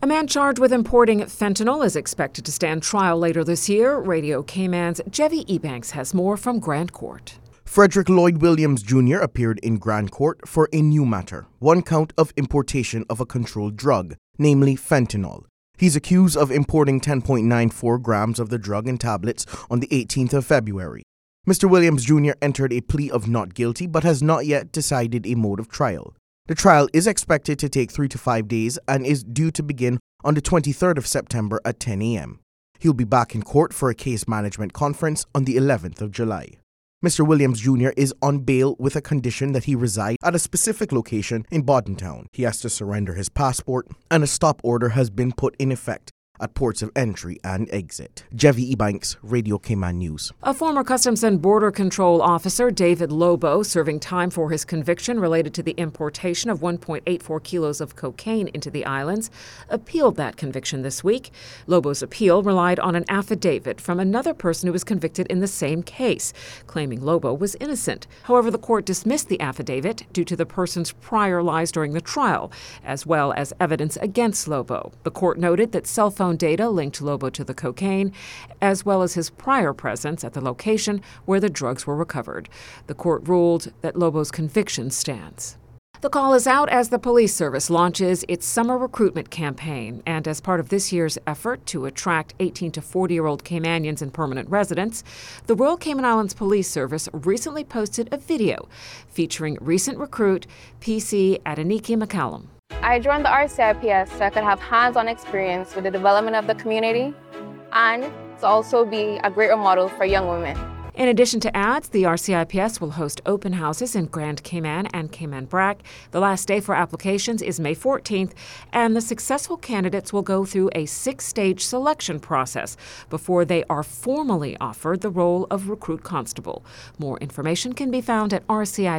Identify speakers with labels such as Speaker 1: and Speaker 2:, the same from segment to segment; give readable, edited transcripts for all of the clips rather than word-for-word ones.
Speaker 1: A man charged with importing fentanyl is expected to stand trial later this year. Radio Cayman's Jevi Ebanks has more from Grand Court.
Speaker 2: Frederick Lloyd Williams Jr. appeared in Grand Court for a new matter, one count of importation of a controlled drug, namely fentanyl. He's accused of importing 10.94 grams of the drug in tablets on the 18th of February. Mr. Williams Jr. entered a plea of not guilty but has not yet decided a mode of trial. The trial is expected to take 3 to 5 days and is due to begin on the 23rd of September at 10 a.m. He'll be back in court for a case management conference on the 11th of July. Mr. Williams Jr. is on bail with a condition that he reside at a specific location in Bordentown. He has to surrender his passport, and a stop order has been put in effect at ports of entry and exit. Jevi Ebanks, Radio Cayman News.
Speaker 1: A former Customs and Border Control officer, David Lobo, serving time for his conviction related to the importation of 1.84 kilos of cocaine into the islands, appealed that conviction this week. Lobo's appeal relied on an affidavit from another person who was convicted in the same case, claiming Lobo was innocent. However, the court dismissed the affidavit due to the person's prior lies during the trial, as well as evidence against Lobo. The court noted that cell phone data linked Lobo to the cocaine, as well as his prior presence at the location where the drugs were recovered. The court ruled that Lobo's conviction stands. The call is out as the police service launches its summer recruitment campaign, and as part of this year's effort to attract 18 to 40-year-old Caymanians and permanent residents, the Royal Cayman Islands Police Service recently posted a video featuring recent recruit PC Adeniki McCallum.
Speaker 3: I joined the RCIPS so I could have hands-on experience with the development of the community and to also be a great role model for young women.
Speaker 1: In addition to ads, the RCIPS will host open houses in Grand Cayman and Cayman Brac. The last day for applications is May 14th, and the successful candidates will go through a 6-stage selection process before they are formally offered the role of recruit constable. More information can be found at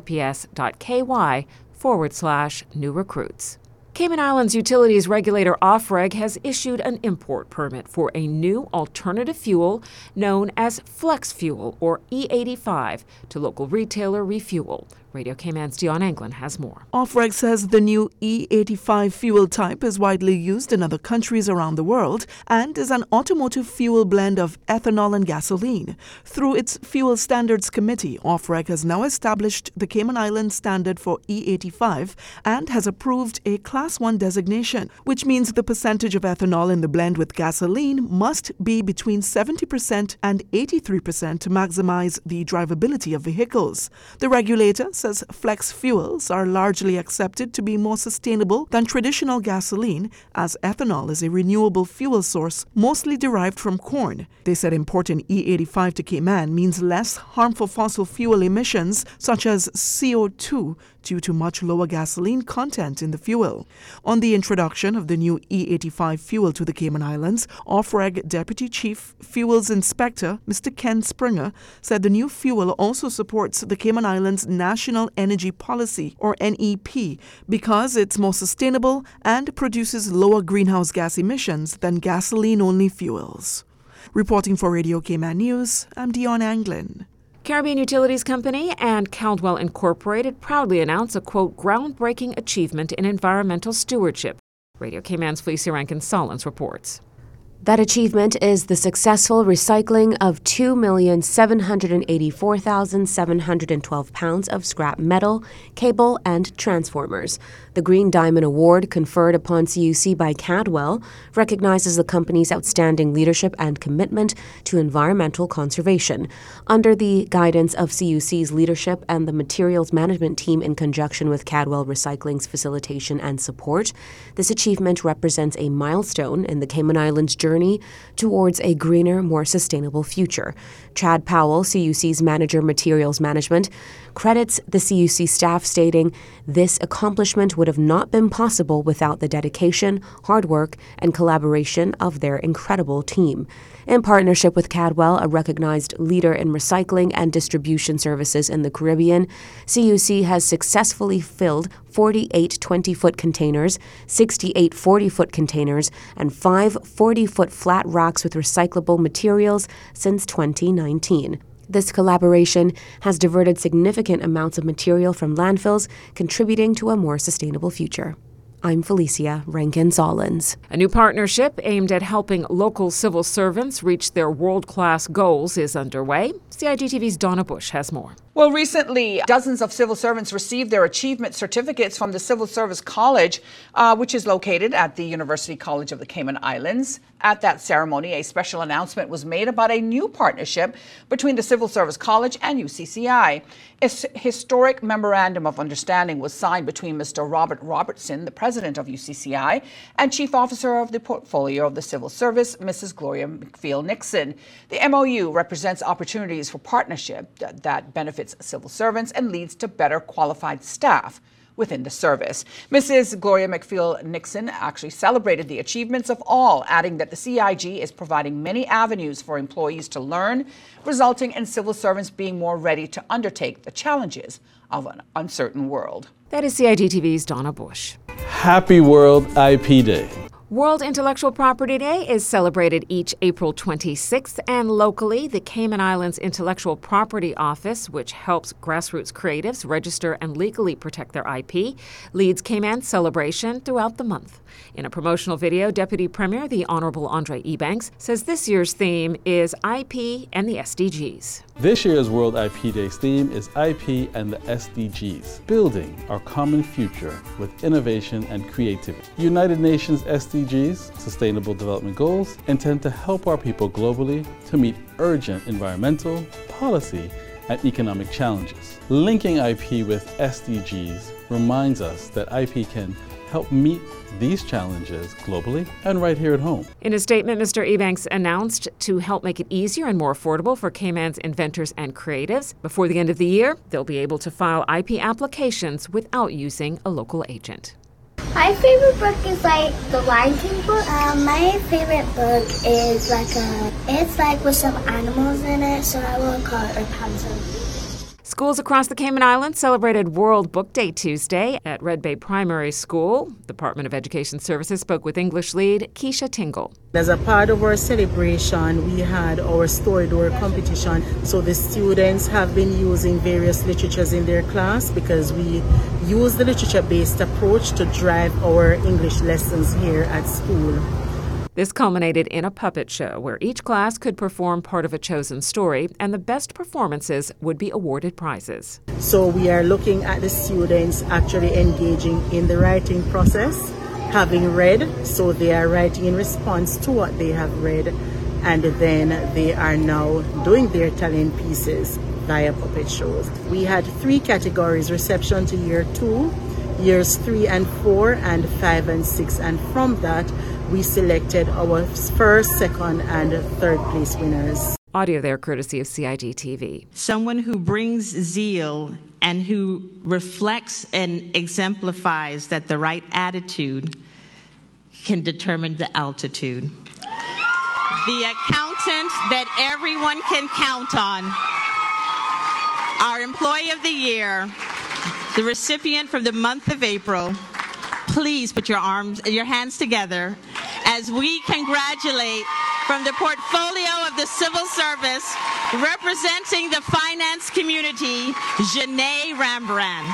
Speaker 1: rcips.ky/new recruits. Cayman Islands Utilities Regulator OFREG has issued an import permit for a new alternative fuel known as Flex Fuel, or E85, to local retailer Refuel. Radio Cayman's Dion Anglin has more.
Speaker 4: OFREG says the new E85 fuel type is widely used in other countries around the world and is an automotive fuel blend of ethanol and gasoline. Through its Fuel Standards Committee, OFREG has now established the Cayman Islands standard for E85 and has approved a Class 1 designation, which means the percentage of ethanol in the blend with gasoline must be between 70% and 83% to maximize the drivability of vehicles. The regulator says flex fuels are largely accepted to be more sustainable than traditional gasoline, as ethanol is a renewable fuel source mostly derived from corn. They said importing E85 to Cayman means less harmful fossil fuel emissions such as CO2 due to much lower gasoline content in the fuel. On the introduction of the new E85 fuel to the Cayman Islands, OFREG Deputy Chief Fuels Inspector Mr. Ken Springer said the new fuel also supports the Cayman Islands National Energy Policy, or NEP, because it's more sustainable and produces lower greenhouse gas emissions than gasoline-only fuels. Reporting for Radio Cayman News, I'm Dion Anglin.
Speaker 1: Caribbean Utilities Company and Caldwell Incorporated proudly announce a, quote, groundbreaking achievement in environmental stewardship. Radio Cayman's Felicia Rankin-Solins reports.
Speaker 5: That achievement is the successful recycling of 2,784,712 pounds of scrap metal, cable, and transformers. The Green Diamond Award, conferred upon CUC by Cadwell, recognizes the company's outstanding leadership and commitment to environmental conservation. Under the guidance of CUC's leadership and the materials management team in conjunction with Cadwell Recycling's facilitation and support, this achievement represents a milestone in the Cayman Islands journey towards a greener, more sustainable future. Chad Powell, CUC's Manager Materials Management, credits the CUC staff, stating, "This accomplishment would have not been possible without the dedication, hard work, and collaboration of their incredible team." In partnership with Cadwell, a recognized leader in recycling and distribution services in the Caribbean, CUC has successfully filled 48 20-foot containers, 68 40-foot containers, and 5 40-foot flat racks with recyclable materials since 2019. This collaboration has diverted significant amounts of material from landfills, contributing to a more sustainable future. I'm Felicia Rankin-Solins.
Speaker 1: A new partnership aimed at helping local civil servants reach their world-class goals is underway. CIGTV's Donna Bush has more.
Speaker 6: Well, recently, dozens of civil servants received their achievement certificates from the Civil Service College, which is located at the University College of the Cayman Islands. At that ceremony, a special announcement was made about a new partnership between the Civil Service College and UCCI. A historic memorandum of understanding was signed between Mr. Robert Robertson, the president of UCCI, and Chief Officer of the Portfolio of the Civil Service, Mrs. Gloria McPhail Nixon. The MOU represents opportunities for partnership that benefits civil servants and leads to better qualified staff within the service. Mrs. Gloria McPhail Nixon actually celebrated the achievements of all, adding that the CIG is providing many avenues for employees to learn, resulting in civil servants being more ready to undertake the challenges of an uncertain world.
Speaker 1: That is CIGTV's Donna Bush.
Speaker 7: Happy World IP Day.
Speaker 1: World Intellectual Property Day is celebrated each April 26th, and locally, the Cayman Islands Intellectual Property Office, which helps grassroots creatives register and legally protect their IP, leads Cayman's celebration throughout the month. In a promotional video, Deputy Premier, the Honorable Andre Ebanks, says this year's theme is IP and the SDGs.
Speaker 7: This year's World IP Day's theme is IP and the SDGs, building our common future with innovation and creativity. United Nations SDGs, Sustainable Development Goals, intend to help our people globally to meet urgent environmental, policy, and economic challenges. Linking IP with SDGs reminds us that IP can help meet these challenges globally and right here at home.
Speaker 1: In a statement, Mr. Ebanks announced to help make it easier and more affordable for Cayman's inventors and creatives. Before the end of the year, they'll be able to file IP applications without using a local agent.
Speaker 8: My favorite book is like the Lion King book. My favorite book is it's like with some animals in it, so I will call it Rapunzel.
Speaker 1: Schools across the Cayman Islands celebrated World Book Day Tuesday at Red Bay Primary School. Department of Education Services spoke with English lead Keisha Tingle.
Speaker 9: As a part of our celebration, we had our story door competition. So the students have been using various literatures in their class because we use the literature-based approach to drive our English lessons here at school.
Speaker 1: This culminated in a puppet show where each class could perform part of a chosen story, and the best performances would be awarded prizes.
Speaker 9: So we are looking at the students actually engaging in the writing process, having read, so they are writing in response to what they have read, and then they are now doing their talent pieces via puppet shows. We had 3 categories: reception to year 2, years 3 and 4, and 5 and 6, and from that we selected our first, second, and third place winners.
Speaker 1: Audio there courtesy of CIGTV.
Speaker 10: Someone who brings zeal and who reflects and exemplifies that the right attitude can determine the altitude. The accountant that everyone can count on. Our Employee of the Year, the recipient from the month of April. Please put your hands together as we congratulate from the portfolio of the Civil Service, representing the finance community, Janae Rambran.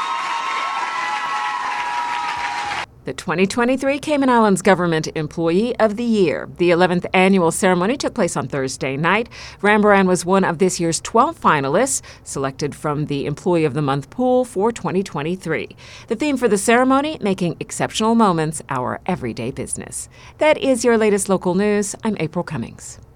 Speaker 1: The 2023 Cayman Islands Government Employee of the Year. The 11th annual ceremony took place on Thursday night. Rambran was one of this year's 12 finalists, selected from the Employee of the Month pool for 2023. The theme for the ceremony, making exceptional moments our everyday business. That is your latest local news. I'm April Cummings.